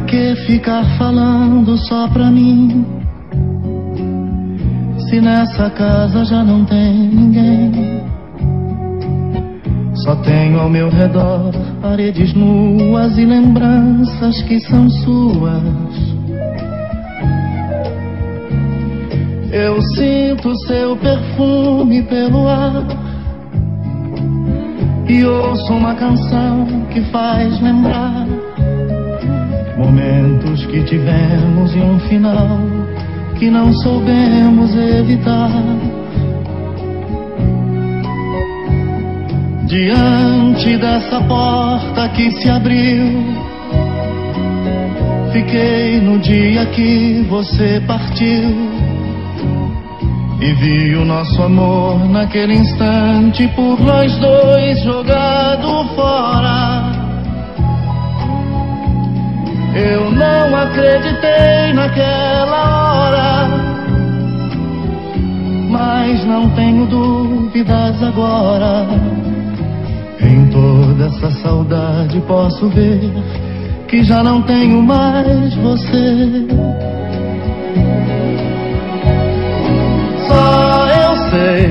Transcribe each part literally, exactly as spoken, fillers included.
que ficar falando só pra mim, se nessa casa já não tem ninguém? Só tenho ao meu redor paredes nuas e lembranças que são suas. Eu sinto seu perfume pelo ar e ouço uma canção que faz lembrar momentos que tivemos e um final que não soubemos evitar. Diante dessa porta que se abriu, fiquei no dia que você partiu e vi o nosso amor naquele instante por nós dois jogado fora. Eu não acreditei naquela hora, mas não tenho dúvidas agora. Em toda essa saudade posso ver que já não tenho mais você. Só eu sei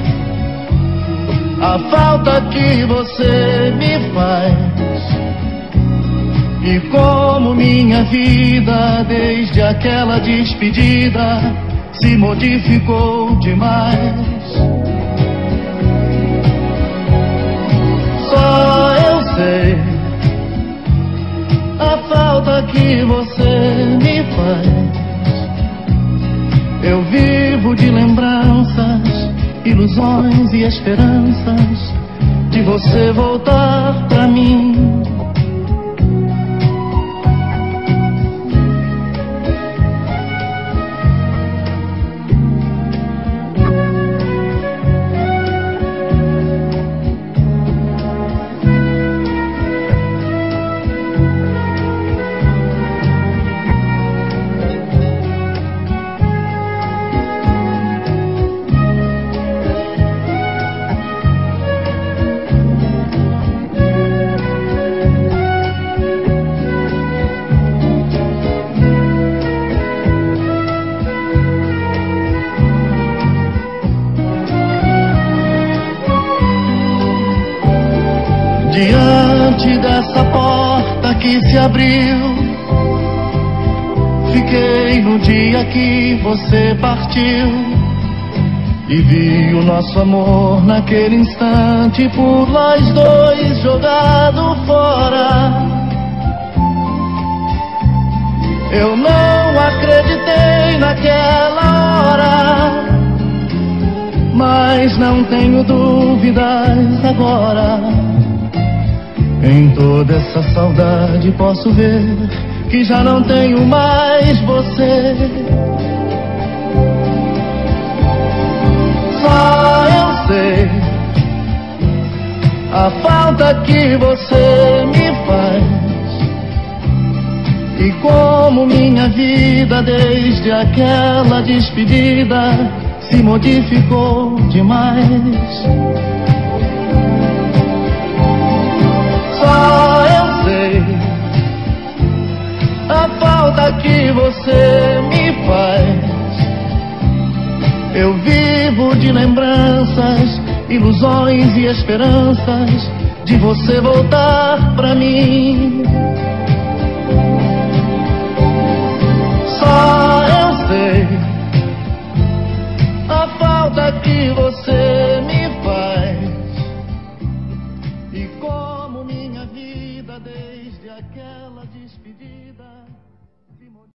a falta que você me faz e como minha vida desde aquela despedida se modificou demais. Só eu sei a falta que você me faz. Eu vivo de lembranças, ilusões e esperanças de você voltar pra mim. Diante dessa porta que se abriu, fiquei no dia que você partiu e vi o nosso amor naquele instante por nós dois jogado fora. Eu não acreditei naquela hora, mas não tenho dúvidas agora. Em toda essa saudade posso ver que já não tenho mais você. Só eu sei a falta que você me faz e como minha vida desde aquela despedida se modificou demais. Só eu sei a falta que você me faz. Eu vivo de lembranças, ilusões e esperanças de você voltar pra mim. Só eu sei a falta que você me faz e como minha vida desde aquela despedida.